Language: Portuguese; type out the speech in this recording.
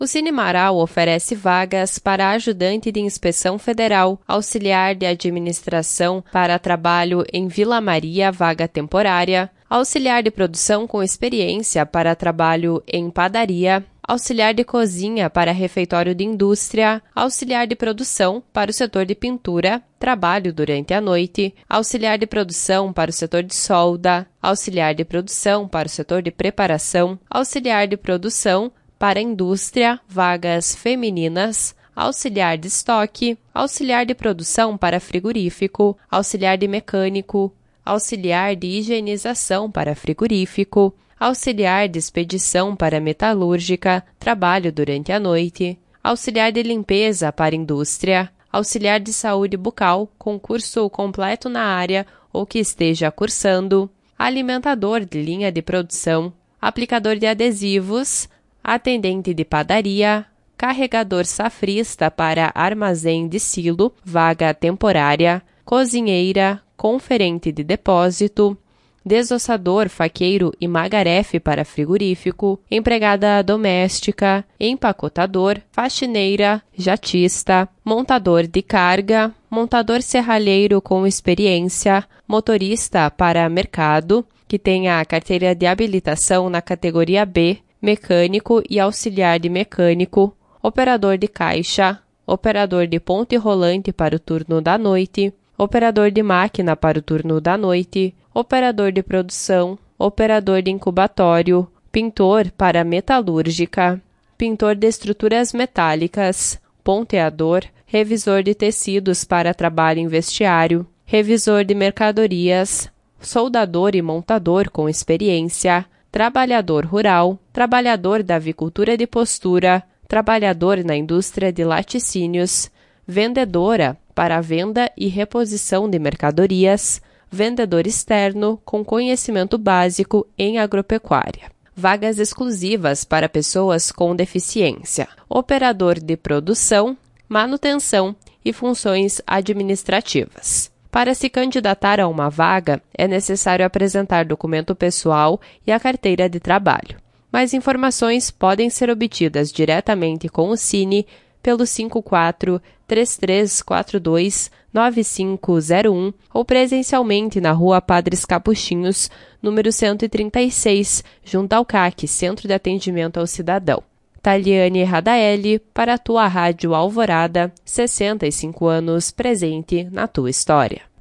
O Cinemarau oferece vagas para ajudante de inspeção federal, auxiliar de administração para trabalho em Vila Maria, vaga temporária, auxiliar de produção com experiência para trabalho em padaria, auxiliar de cozinha para refeitório de indústria, auxiliar de produção para o setor de pintura, trabalho durante a noite, auxiliar de produção para o setor de solda, auxiliar de produção para o setor de preparação, auxiliar de produção para a indústria, vagas femininas, auxiliar de estoque, auxiliar de produção para frigorífico, auxiliar de mecânico, auxiliar de higienização para frigorífico, auxiliar de expedição para metalúrgica, trabalho durante a noite, auxiliar de limpeza para indústria, auxiliar de saúde bucal, com curso completo na área ou que esteja cursando, alimentador de linha de produção, aplicador de adesivos, atendente de padaria, carregador safrista para armazém de silo, vaga temporária, cozinheira, conferente de depósito, desossador, faqueiro e magarefe para frigorífico, empregada doméstica, empacotador, faxineira, jatista, montador de carga, montador serralheiro com experiência, motorista para mercado, que tenha a carteira de habilitação na categoria B, mecânico e auxiliar de mecânico, operador de caixa, operador de ponte rolante para o turno da noite, operador de máquina para o turno da noite, operador de produção, operador de incubatório, pintor para metalúrgica, pintor de estruturas metálicas, ponteador, revisor de tecidos para trabalho em vestiário, revisor de mercadorias, soldador e montador com experiência, trabalhador rural, trabalhador da avicultura de postura, trabalhador na indústria de laticínios, vendedora para a venda e reposição de mercadorias, vendedor externo com conhecimento básico em agropecuária. Vagas exclusivas para pessoas com deficiência, operador de produção, manutenção e funções administrativas. Para se candidatar a uma vaga, é necessário apresentar documento pessoal e a carteira de trabalho. Mais informações podem ser obtidas diretamente com o Cine pelo 54-3342-9501 ou presencialmente na Rua Padres Capuchinhos, número 136, junto ao CAC, Centro de Atendimento ao Cidadão. Taliane Radaeli, para a tua Rádio Alvorada, 65 anos, presente na tua história.